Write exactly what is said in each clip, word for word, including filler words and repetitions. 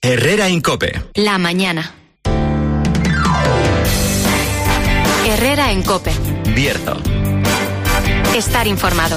Herrera en COPE. La mañana. Herrera en COPE. Bierzo. Estar informado.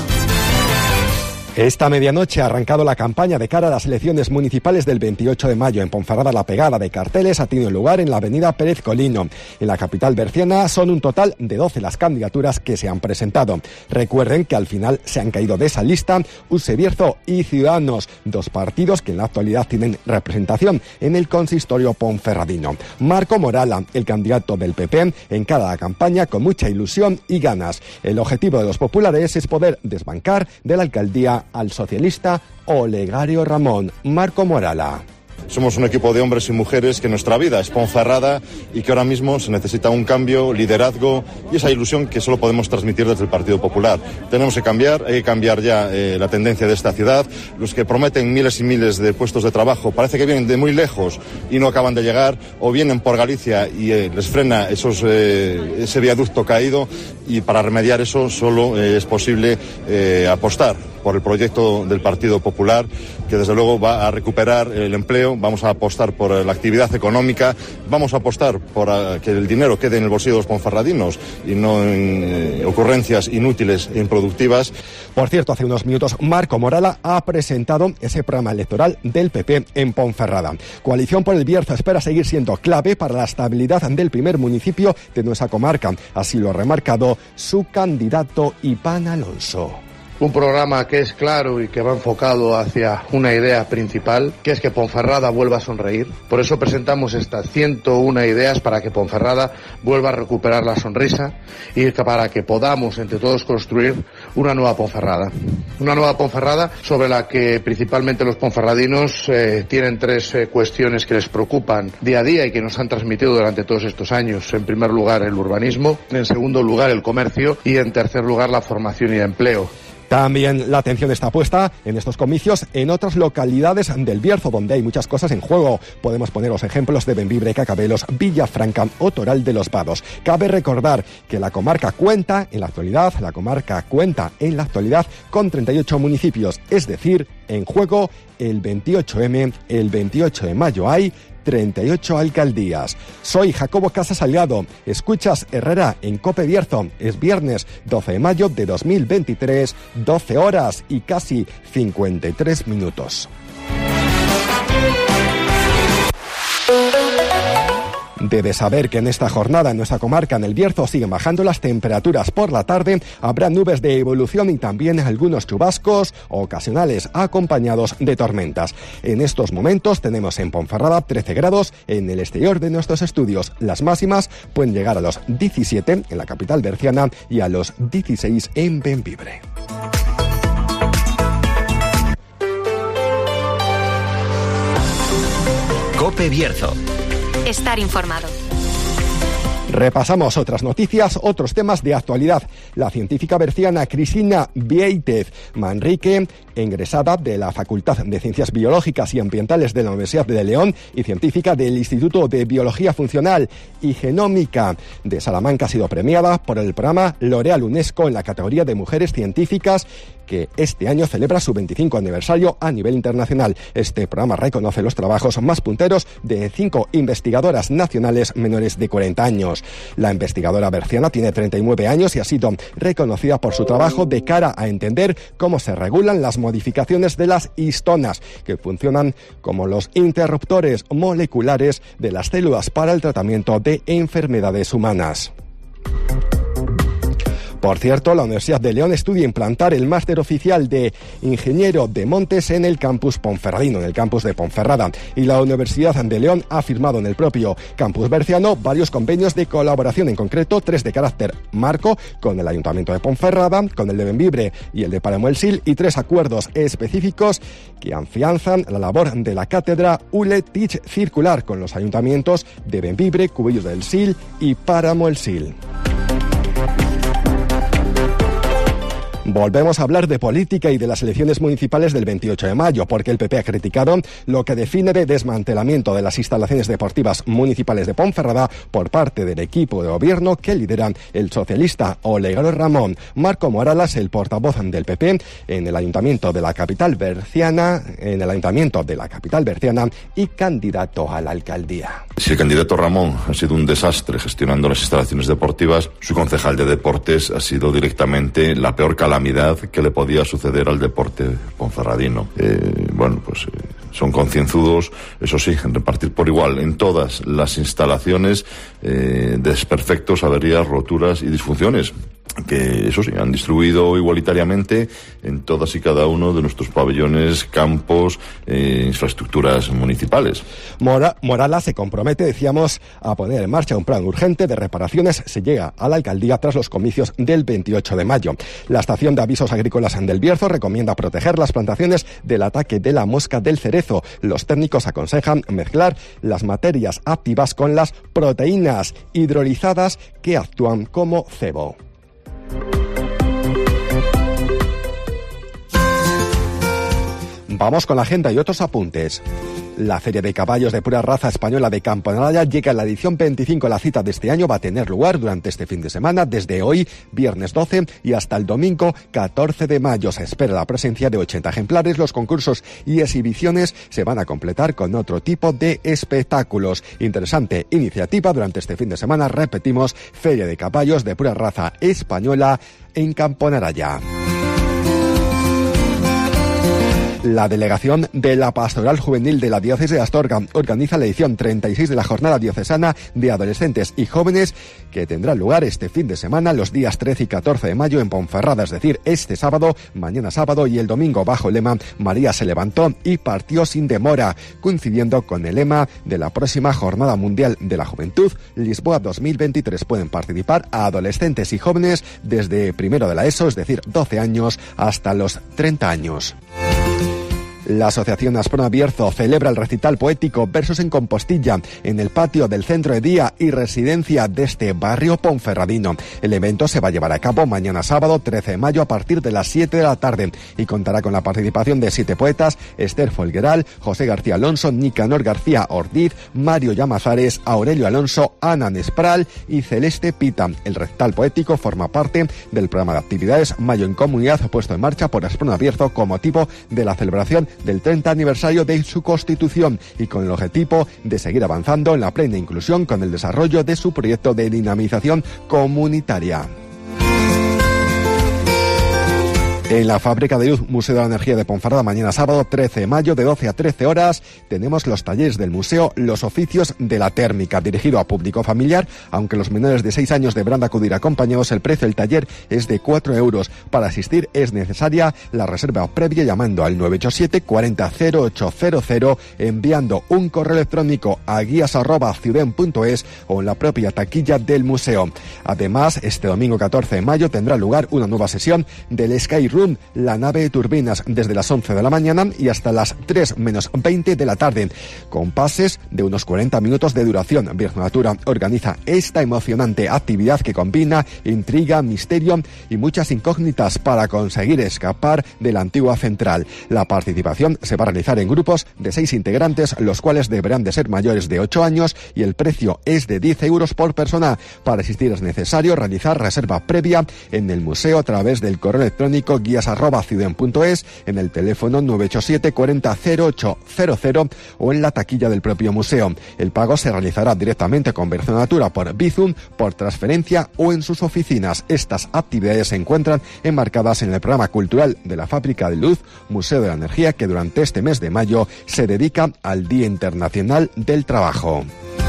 Esta medianoche ha arrancado la campaña de cara a las elecciones municipales del veintiocho de mayo. En Ponferrada la pegada de carteles ha tenido lugar en la avenida Pérez Colino. En la capital berciana son un total de doce las candidaturas que se han presentado. Recuerden que al final se han caído de esa lista U S E Bierzo y Ciudadanos, dos partidos que en la actualidad tienen representación en el consistorio ponferradino. Marco Morala, el candidato del P P, encara la campaña con mucha ilusión y ganas. El objetivo de los populares es poder desbancar de la alcaldía al socialista Olegario Ramón. Marco Morala. Somos un equipo de hombres y mujeres que nuestra vida es Ponferrada y que ahora mismo se necesita un cambio, liderazgo y esa ilusión que solo podemos transmitir desde el Partido Popular. Tenemos que cambiar, hay que cambiar ya eh, la tendencia de esta ciudad. Los que prometen miles y miles de puestos de trabajo parece que vienen de muy lejos y no acaban de llegar, o vienen por Galicia y eh, les frena esos, eh, ese viaducto caído, y para remediar eso solo eh, es posible eh, apostar por el proyecto del Partido Popular, que desde luego va a recuperar el empleo. Vamos a apostar por la actividad económica, vamos a apostar por uh, que el dinero quede en el bolsillo de los ponferradinos y no en eh, ocurrencias inútiles e improductivas. Por cierto, hace unos minutos Marco Morala ha presentado ese programa electoral del P P en Ponferrada. Coalición por el Bierzo espera seguir siendo clave para la estabilidad del primer municipio de nuestra comarca. Así lo ha remarcado su candidato Iván Alonso. Un programa que es claro y que va enfocado hacia una idea principal, que es que Ponferrada vuelva a sonreír. Por eso presentamos estas ciento una ideas para que Ponferrada vuelva a recuperar la sonrisa y para que podamos entre todos construir una nueva Ponferrada. Una nueva Ponferrada sobre la que principalmente los ponferradinos eh, tienen tres eh, cuestiones que les preocupan día a día y que nos han transmitido durante todos estos años. En primer lugar, el urbanismo, en segundo lugar, el comercio y en tercer lugar, la formación y el empleo. También la atención está puesta en estos comicios en otras localidades del Bierzo, donde hay muchas cosas en juego. Podemos poner los ejemplos de Bembibre, Cacabelos, Villafranca o Toral de los Vados. Cabe recordar que la comarca cuenta en la actualidad, la comarca cuenta en la actualidad con treinta y ocho municipios, es decir, en juego el veintiocho eme, el veintiocho de mayo hay treinta y ocho alcaldías. Soy Jacobo Casas Salgado. Escuchas Herrera en COPE Bierzo. Es viernes doce de mayo de dos mil veintitrés, doce horas y casi cincuenta y tres minutos. Debe saber que en esta jornada en nuestra comarca, en el Bierzo, siguen bajando las temperaturas. Por la tarde habrá nubes de evolución y también algunos chubascos ocasionales acompañados de tormentas. En estos momentos tenemos en Ponferrada trece grados en el exterior de nuestros estudios. Las máximas pueden llegar a los diecisiete en la capital berciana y a los dieciséis en Bembibre. COPE Bierzo. Estar informado. Repasamos otras noticias, otros temas de actualidad. La científica berciana Cristina Vieitez Manrique, egresada de la Facultad de Ciencias Biológicas y Ambientales de la Universidad de León y científica del Instituto de Biología Funcional y Genómica de Salamanca, ha sido premiada por el programa L'Oréal UNESCO en la categoría de Mujeres Científicas, que este año celebra su veinticinco aniversario a nivel internacional. Este programa reconoce los trabajos más punteros de cinco investigadoras nacionales menores de cuarenta años. La investigadora berciana tiene treinta y nueve años y ha sido reconocida por su trabajo de cara a entender cómo se regulan las modificaciones de las histonas, que funcionan como los interruptores moleculares de las células para el tratamiento de enfermedades humanas. Por cierto, la Universidad de León estudia implantar el máster oficial de ingeniero de montes en el campus ponferradino, en el campus de Ponferrada. Y la Universidad de León ha firmado en el propio campus berciano varios convenios de colaboración, en concreto tres de carácter marco con el Ayuntamiento de Ponferrada, con el de Bembibre y el de Páramo el Sil, y tres acuerdos específicos que afianzan la labor de la cátedra U L E Teach Circular con los ayuntamientos de Bembibre, Cubellos del Sil y Páramo el Sil. Volvemos a hablar de política y de las elecciones municipales del veintiocho de mayo, porque el P P ha criticado lo que define de desmantelamiento de las instalaciones deportivas municipales de Ponferrada por parte del equipo de gobierno que lidera el socialista Olegario Ramón. Marco Moralas, el portavoz del P P en el ayuntamiento de la capital berciana, en el ayuntamiento de la capital berciana y candidato a la alcaldía. Si el candidato Ramón ha sido un desastre gestionando las instalaciones deportivas, su concejal de deportes ha sido directamente la peor calamidad que le podía suceder al deporte ponferradino. Eh, bueno, pues eh, son concienzudos, eso sí, en repartir por igual en todas las instalaciones eh, desperfectos, averías, roturas y disfunciones, que eso sí, han distribuido igualitariamente en todas y cada uno de nuestros pabellones, campos, eh, infraestructuras municipales. Mora, Morala se compromete, decíamos, a poner en marcha un plan urgente de reparaciones si llega a la alcaldía tras los comicios del veintiocho de mayo. La estación de avisos agrícolas del Bierzo recomienda proteger las plantaciones del ataque de la mosca del cerezo. Los técnicos aconsejan mezclar las materias activas con las proteínas hidrolizadas que actúan como cebo. Vamos con la agenda y otros apuntes. La Feria de Caballos de Pura Raza Española de Camponaraya llega a la edición veinticinco. La cita de este año va a tener lugar durante este fin de semana, desde hoy, viernes doce, y hasta el domingo catorce de mayo. Se espera la presencia de ochenta ejemplares. Los concursos y exhibiciones se van a completar con otro tipo de espectáculos. Interesante iniciativa durante este fin de semana. Repetimos, Feria de Caballos de Pura Raza Española en Camponaraya. La delegación de la Pastoral Juvenil de la Diócesis de Astorga organiza la edición treinta y seis de la Jornada Diocesana de Adolescentes y Jóvenes, que tendrá lugar este fin de semana, los días trece y catorce de mayo en Ponferrada, es decir, este sábado, mañana sábado y el domingo, bajo el lema María se levantó y partió sin demora, coincidiendo con el lema de la próxima Jornada Mundial de la Juventud, Lisboa dos mil veintitrés. Pueden participar a adolescentes y jóvenes desde primero de la ESO, es decir, doce años, hasta los treinta años. La Asociación Asprona Bierzo celebra el recital poético Versos en Compostilla en el patio del Centro de Día y Residencia de este barrio ponferradino. El evento se va a llevar a cabo mañana sábado trece de mayo a partir de las siete de la tarde y contará con la participación de siete poetas: Esther Folgueral, José García Alonso, Nicanor García Ortiz, Mario Llamazares, Aurelio Alonso, Ana Nespral y Celeste Pita. El recital poético forma parte del programa de actividades Mayo en Comunidad, puesto en marcha por Asprona Bierzo con motivo de la celebración del treinta aniversario de su constitución y con el objetivo de seguir avanzando en la plena inclusión con el desarrollo de su proyecto de dinamización comunitaria. En la Fábrica de Luz Museo de la Energía de Ponferrada, mañana sábado trece de mayo de doce a trece horas, tenemos los talleres del museo Los Oficios de la Térmica, dirigido a público familiar. Aunque los menores de seis años deberán acudir acompañados, el precio del taller es de cuatro euros. Para asistir es necesaria la reserva previa llamando al nueve ocho siete cuarenta cero ocho cero cero, enviando un correo electrónico a guías arroba ciuden punto es o en la propia taquilla del museo. Además, este domingo catorce de mayo tendrá lugar una nueva sesión del Sky Room, la nave de turbinas, desde las once de la mañana y hasta las tres menos veinte de la tarde, con pases de unos cuarenta minutos de duración. Bierzo Natura organiza esta emocionante actividad que combina intriga, misterio y muchas incógnitas para conseguir escapar de la antigua central. La participación se va a realizar en grupos de seis integrantes, los cuales deberán de ser mayores de ocho años, y el precio es de diez euros por persona. Para asistir es necesario realizar reserva previa en el museo a través del correo electrónico guías arroba ciuden punto es, en el teléfono nueve ocho siete cuarenta cero ocho cero cero o en la taquilla del propio museo. El pago se realizará directamente con Bierzo Natura por Bizum, por transferencia o en sus oficinas. Estas actividades se encuentran enmarcadas en el programa cultural de la Fábrica de Luz Museo de la Energía, que durante este mes de mayo se dedica al Día Internacional del Trabajo.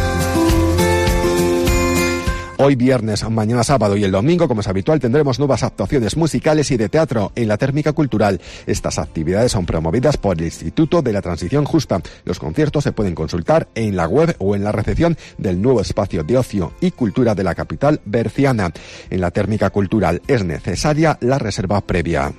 Hoy viernes, mañana sábado y el domingo, como es habitual, tendremos nuevas actuaciones musicales y de teatro en la Térmica Cultural. Estas actividades son promovidas por el Instituto de la Transición Justa. Los conciertos se pueden consultar en la web o en la recepción del nuevo espacio de ocio y cultura de la capital berciana. En la Térmica Cultural es necesaria la reserva previa.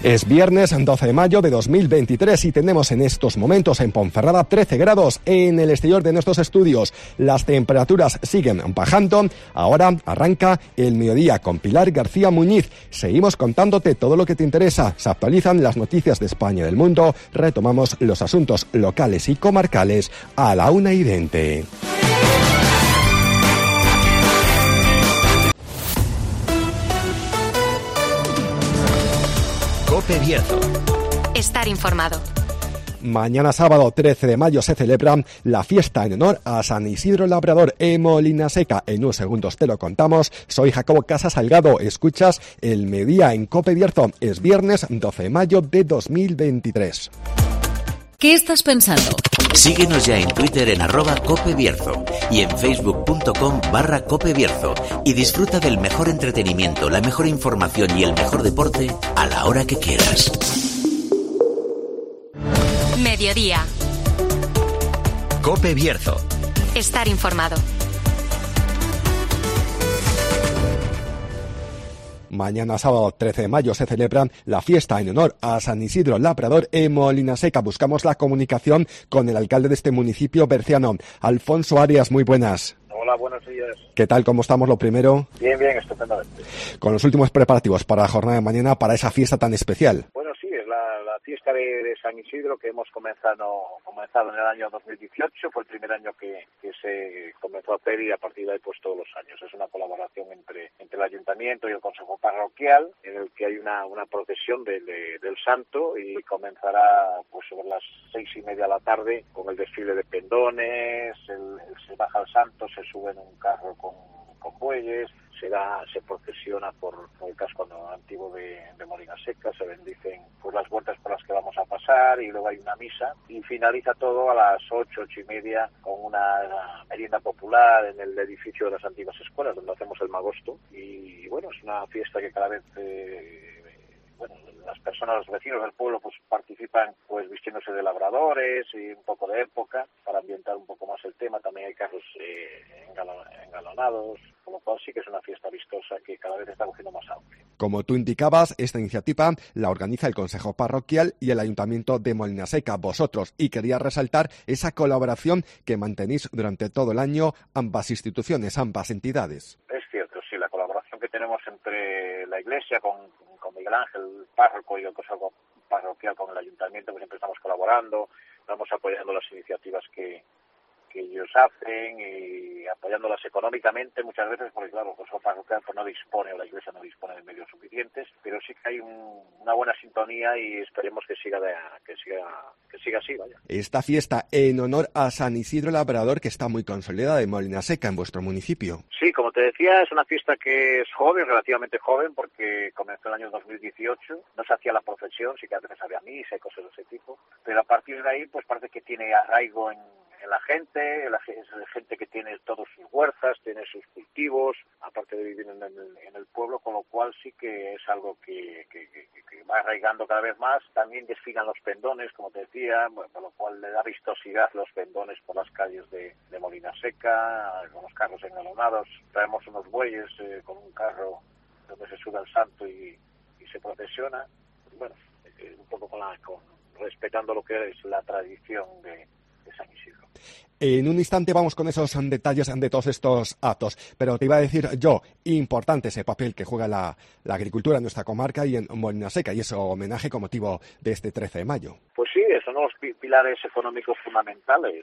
Es viernes doce de mayo de dos mil veintitrés y tenemos en estos momentos en Ponferrada trece grados en el exterior de nuestros estudios. Las temperaturas siguen bajando. Ahora arranca el mediodía con Pilar García Muñiz. Seguimos contándote todo lo que te interesa. Se actualizan las noticias de España y del mundo. Retomamos los asuntos locales y comarcales a la una y veinte. COPE Bierzo. Estar informado. Mañana sábado trece de mayo se celebra la fiesta en honor a San Isidro Labrador en Molinaseca. En unos segundos te lo contamos. Soy Jacobo Casas Salgado. Escuchas el mediodía en COPE Bierzo. Es viernes doce de mayo de dos mil veintitrés. ¿Qué estás pensando? Síguenos ya en Twitter en arroba Cope Bierzo y en facebook.com barra Cope Bierzo y disfruta del mejor entretenimiento, la mejor información y el mejor deporte a la hora que quieras. Mediodía. Cope Bierzo. Estar informado. Mañana sábado trece de mayo se celebra la fiesta en honor a San Isidro Labrador en Molinaseca. Buscamos la comunicación con el alcalde de este municipio berciano, Alfonso Arias. Muy buenas. Hola, buenos días. ¿Qué tal? ¿Cómo estamos? Lo primero. Bien, bien, estupendamente. Con los últimos preparativos para la jornada de mañana, para esa fiesta tan especial. Bueno, sí, es la, la fiesta de, de San Isidro que hemos comenzado, comenzado en el año dos mil dieciocho. Fue el primer año que, que se comenzó a hacer y a partir de ahí pues todos los años. Es una colaboración entre, entre el Ayuntamiento y el Consejo Parroquial en el que hay una, una procesión de, de, del Santo y comenzará pues sobre las seis y media de la tarde con el desfile de pendones, el, el, se baja el Santo, se sube en un carro con, con bueyes, se da, se procesiona por, por el casco antiguo de, de Molinaseca, se bendicen pues las vueltas por las que vamos a pasar y luego hay una misa y finaliza todo a las ocho, ocho y media con una merienda popular en el edificio de las antiguas escuelas donde hacemos el magosto y bueno, es una fiesta que cada vez eh, bueno, las personas, los vecinos del pueblo pues participan pues vistiéndose de labradores y un poco de época para ambientar un poco más el tema. También hay carros eh, engalonados, con lo cual sí que es una fiesta vistosa que cada vez está cogiendo más auge. Como tú indicabas, esta iniciativa la organiza el Consejo Parroquial y el Ayuntamiento de Molinaseca, vosotros, y quería resaltar esa colaboración que mantenéis durante todo el año ambas instituciones, ambas entidades. Es cierto, sí, la colaboración que tenemos entre la Iglesia con, con Miguel Ángel, el párroco, y el Consejo Parroquial con el Ayuntamiento, pues siempre estamos colaborando, estamos apoyando las iniciativas que que ellos hacen y apoyándolas económicamente muchas veces porque claro, el Consejo Parroquial pues no dispone o la Iglesia no dispone de medios suficientes, pero sí que hay un, una buena sintonía y esperemos que siga de, que siga que siga así, vaya. Esta fiesta en honor a San Isidro Labrador que está muy consolidada en Molinaseca, en vuestro municipio. Sí, como te decía, es una fiesta que es joven, relativamente joven, porque comenzó el año dos mil dieciocho, no se hacía la procesión, sí que a veces había misa y cosas de ese tipo, pero a partir de ahí pues parece que tiene arraigo en en la gente, la gente que tiene todas sus huertas, tiene sus cultivos, aparte de vivir en el, en el pueblo, con lo cual sí que es algo que, que, que, que va arraigando cada vez más. También desfilan los pendones, como te decía, bueno, con lo cual le da vistosidad los pendones por las calles de, de Molinaseca, con los carros engalonados. Traemos unos bueyes eh, con un carro donde se sube al santo y, y se procesiona. Bueno, eh, un poco con la, con, respetando lo que es la tradición de de San Isidro. En un instante vamos con esos detalles de todos estos actos, pero te iba a decir yo, importante ese papel que juega la, la agricultura en nuestra comarca y en Molinaseca, y ese homenaje con motivo de este trece de mayo. Pues sí, son los pilares económicos fundamentales.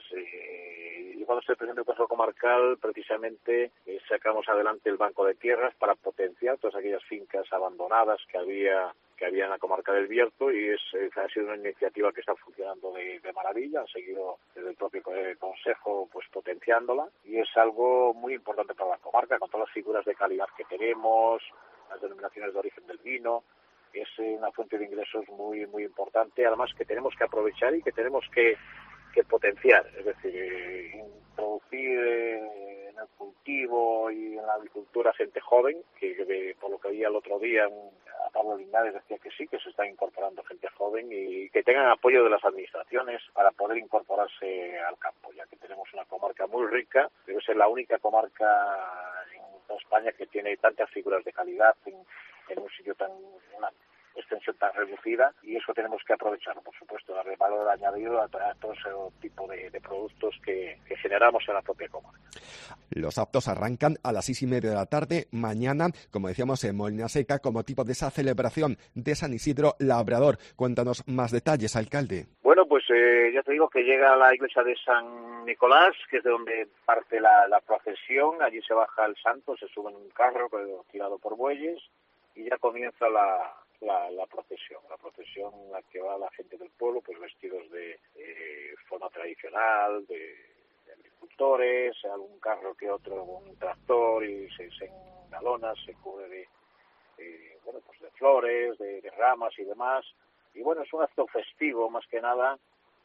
Eh, yo cuando estoy presidente del Consejo Comarcal, precisamente eh, sacamos adelante el Banco de Tierras para potenciar todas aquellas fincas abandonadas que había que había en la comarca del Bierzo y es, es ha sido una iniciativa que está funcionando de, de maravilla, han seguido desde el propio eh, Consejo pues potenciándola y es algo muy importante para la comarca con todas las figuras de calidad que tenemos, las denominaciones de origen del vino, es eh, una fuente de ingresos muy muy importante, además que tenemos que aprovechar y que tenemos que, que potenciar, es decir, eh, introducir eh, en el cultivo y en la agricultura gente joven, que, que por lo que veía el otro día a Pablo Linares decía que sí, que se está incorporando gente joven y que tengan apoyo de las administraciones para poder incorporarse al campo, ya que tenemos una comarca muy rica, debe ser la única comarca en toda España que tiene tantas figuras de calidad en, en un sitio tan una, extensión tan reducida, y eso tenemos que aprovecharlo, por supuesto, darle valor añadido a, a todo ese tipo de, de productos que, que generamos en la propia comarca. Los actos arrancan a las seis y media de la tarde mañana, como decíamos, en Molina Seca, como tipo de esa celebración de San Isidro Labrador. Cuéntanos más detalles, alcalde. Bueno, pues eh, ya te digo que llega a la iglesia de San Nicolás, que es de donde parte la, la procesión. Allí se baja el santo, se sube en un carro tirado por bueyes y ya comienza la, la, la procesión. La procesión en la que va la gente del pueblo, pues vestidos de eh, forma tradicional, de, de agricultores, algún carro que otro, un tractor, y se, se engalona, se cubre de, de, bueno, pues de flores, de, de ramas y demás. Y bueno, es un acto festivo más que nada,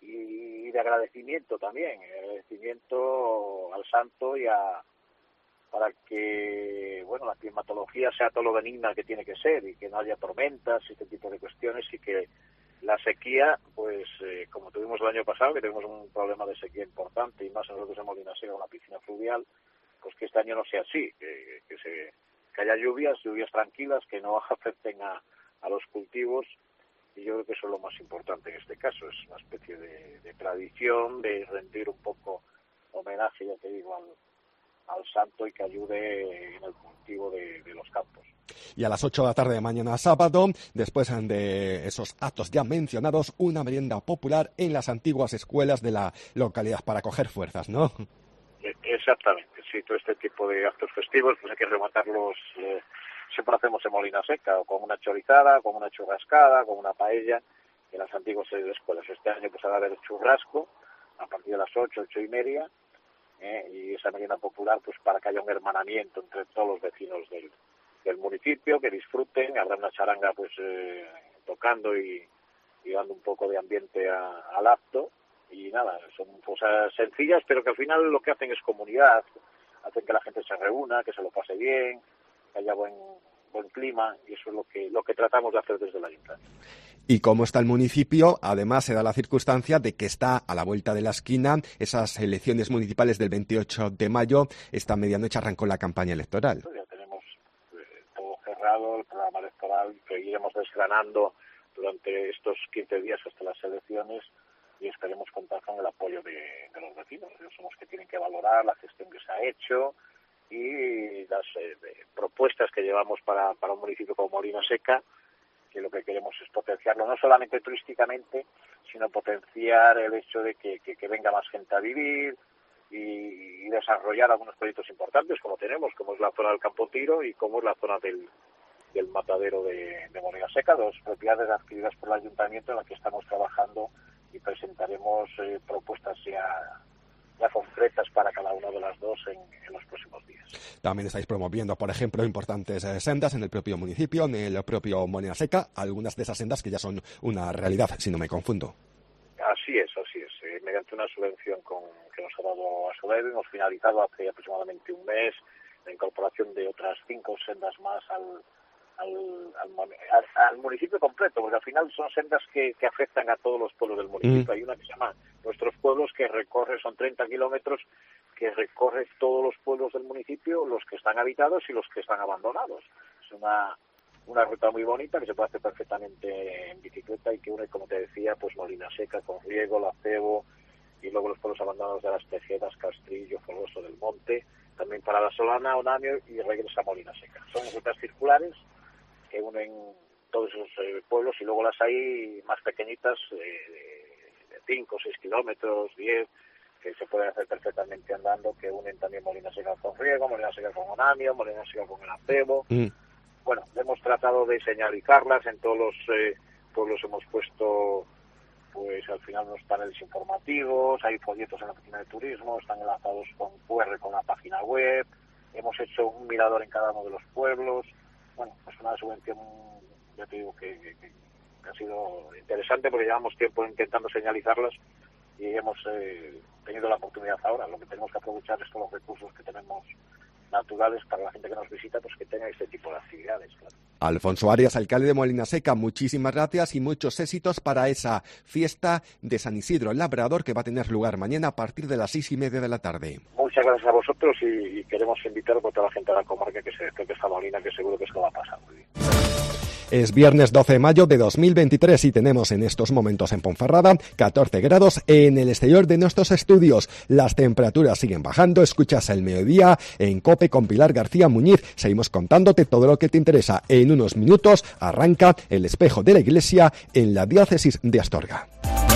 y de agradecimiento también, agradecimiento al santo y a para que bueno la climatología sea todo lo benigna que tiene que ser y que no haya tormentas y este tipo de cuestiones, y que la sequía, pues eh, como tuvimos el año pasado, que tuvimos un problema de sequía importante, y más nosotros en Molina Seca, una piscina fluvial, pues que este año no sea así, que, que, se, que haya lluvias, lluvias tranquilas, que no afecten a, a los cultivos. Y yo creo que eso es lo más importante en este caso, es una especie de, de tradición, de rendir un poco homenaje, ya te digo, al, al santo, y que ayude en el cultivo de, de los campos. Y a las ocho de la tarde de mañana sábado, después de esos actos ya mencionados, una merienda popular en las antiguas escuelas de la localidad para coger fuerzas, ¿no? Exactamente, sí, todo este tipo de actos festivos pues hay que rematarlos. Eh, Siempre lo hacemos en Molina Seca, o con una chorizada, con una churrascada, con una paella, en las antiguas escuelas. Este año pues va a haber churrasco a partir de las ocho, ocho y media, eh, y esa merienda popular pues para que haya un hermanamiento entre todos los vecinos del, del municipio, que disfruten. Habrá una charanga pues eh, tocando y, y dando un poco de ambiente a, al acto, y nada, son cosas sencillas, pero que al final lo que hacen es comunidad, hacen que la gente se reúna, que se lo pase bien, que haya buen buen clima, y eso es lo que lo que tratamos de hacer desde el ayuntamiento. Y cómo está el municipio, además se da la circunstancia de que está a la vuelta de la esquina esas elecciones municipales del veintiocho de mayo. Esta medianoche arrancó la campaña electoral. Ya tenemos eh, todo cerrado, el programa electoral, que iremos desgranando durante estos quince días hasta las elecciones, y esperemos contar con el apoyo de, de los vecinos. Ellos son los que tienen que valorar la gestión que se ha hecho y las eh, propuestas que llevamos para, para un municipio como Molina Seca, que lo que queremos es potenciarlo no solamente turísticamente, sino potenciar el hecho de que, que, que venga más gente a vivir y, y desarrollar algunos proyectos importantes como tenemos, como es la zona del Campo Tiro y como es la zona del, del matadero de, de Molina Seca, dos propiedades adquiridas por el ayuntamiento en las que estamos trabajando, y presentaremos eh, propuestas ya ya concretas para cada una de las dos en, en los próximos días. También estáis promoviendo, por ejemplo, importantes eh, sendas en el propio municipio, en el propio Molina Seca, algunas de esas sendas que ya son una realidad, si no me confundo. Así es, así es. Eh, mediante una subvención con, que nos ha dado Asodev, hemos finalizado hace aproximadamente un mes la incorporación de otras cinco sendas más al Al, al, al, al municipio completo, porque al final son sendas que, que afectan a todos los pueblos del municipio. Mm. Hay una que se llama Nuestros Pueblos, que recorre, son treinta kilómetros, que recorre todos los pueblos del municipio, los que están habitados y los que están abandonados. Es una una ruta muy bonita que se puede hacer perfectamente en bicicleta, y que une, como te decía, pues Molina Seca con Riego, Lacebo, y luego los pueblos abandonados de las Tejedas, Castrillo, Folgoso del Monte, también para La Solana, Onamio, y regresa a Molina Seca. Son rutas circulares que unen todos esos eh, pueblos, y luego las hay más pequeñitas, eh, de cinco, seis kilómetros, diez, que se pueden hacer perfectamente andando, que unen también Molina Seca con Riego, Molina Seca con Onamio, Molina Seca con el Acebo. Mm. Bueno, hemos tratado de señalizarlas en todos los eh, pueblos, hemos puesto, pues al final unos paneles informativos, hay folletos en la oficina de turismo, están enlazados con cu erre con la página web, hemos hecho un mirador en cada uno de los pueblos. Bueno, es una subvención, ya te digo, que, que, que ha sido interesante, porque llevamos tiempo intentando señalizarlas y hemos eh, tenido la oportunidad ahora. Lo que tenemos que aprovechar es todos los recursos que tenemos naturales para la gente que nos visita, pues que tenga este tipo de actividades, claro. Alfonso Arias, alcalde de Molina Seca, muchísimas gracias y muchos éxitos para esa fiesta de San Isidro Labrador, que va a tener lugar mañana a partir de las seis y media de la tarde. Muchas gracias a vosotros, y, y queremos invitar a toda la gente de la comarca que se acerque a esta Molina, que seguro que se lo va a pasar muy bien. Es viernes doce de mayo de dos mil veintitrés y tenemos en estos momentos en Ponferrada catorce grados en el exterior de nuestros estudios. Las temperaturas siguen bajando. Escuchas el mediodía en COPE con Pilar García Muñiz. Seguimos contándote todo lo que te interesa. En unos minutos arranca El Espejo de la Iglesia en la diócesis de Astorga.